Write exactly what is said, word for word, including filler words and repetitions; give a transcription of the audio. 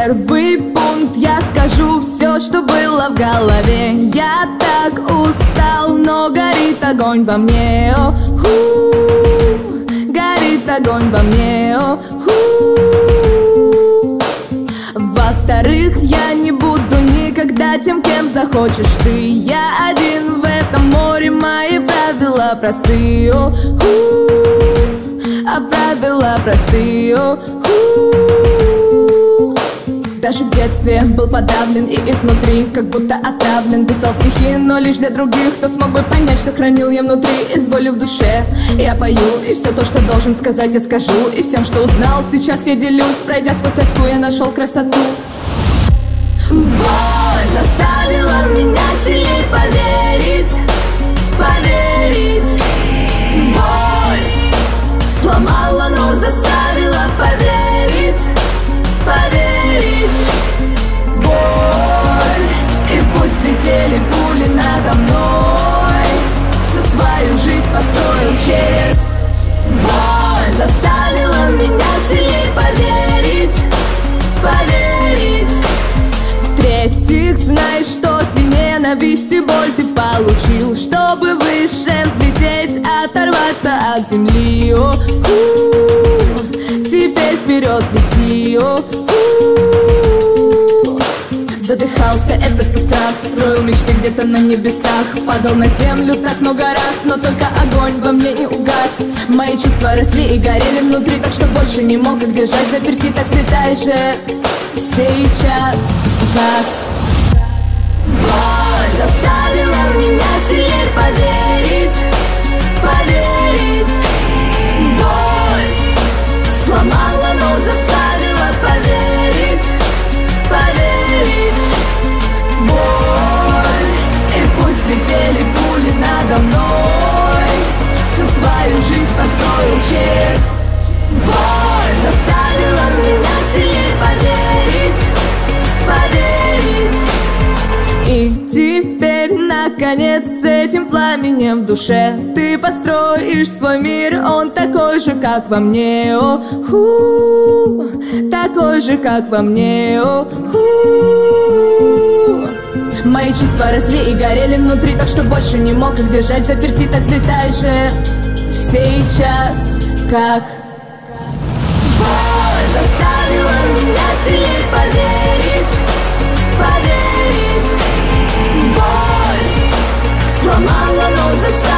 Первый пункт, я скажу все, что было в голове. Я так устал, но горит огонь во мне, о-ху. Горит огонь во мне, о-ху. Во-вторых, я не буду никогда тем, кем захочешь ты. Я один в этом море, мои правила простые, о-ху. А правила простые, о-ху. Даже в детстве был подавлен и изнутри как будто отравлен. Писал стихи, но лишь для других, кто смог бы понять, что хранил я внутри. Из боли в душе я пою, и все то, что должен сказать, я скажу. И всем, что узнал, сейчас я делюсь. Пройдя сквозь тоску, я нашел красоту. Боль заставила меня сильней поверить, поверить. Боль сломала, но заставила поверить, поверить. Боль, и пусть летели пули надо мной, всю свою жизнь построил через боль. Заставила меня сильней поверить, поверить. В-третьих, знай, что те ненависть и боль ты получил, чтобы выше взлететь, оторваться от земли, о-ху. Теперь вперед лети, о-ху. Задыхался, это все страх. Строил мечты где-то на небесах. Падал на землю так много раз, но только огонь во мне не угас. Мои чувства росли и горели внутри, так что больше не мог их держать заперти. Так взлетай же сейчас, как боль заставила меня сильней поверить, поверить. Боль сломала, но заставила поверить, поверить. Боль, и пусть летели пули надо мной, всю свою жизнь построил через боль. Заставила меня сильней поверить, поверить. И теперь, наконец, с этим пламенем в душе ты построишь свой мир. Он такой же, как во мне, о-ху. Такой же, как во мне, о-ху. Мои чувства росли и горели внутри, так что больше не мог их держать заперти. Так взлетай же сейчас, как боль заставила меня сильней поверить, поверить. Боль сломала, но заставила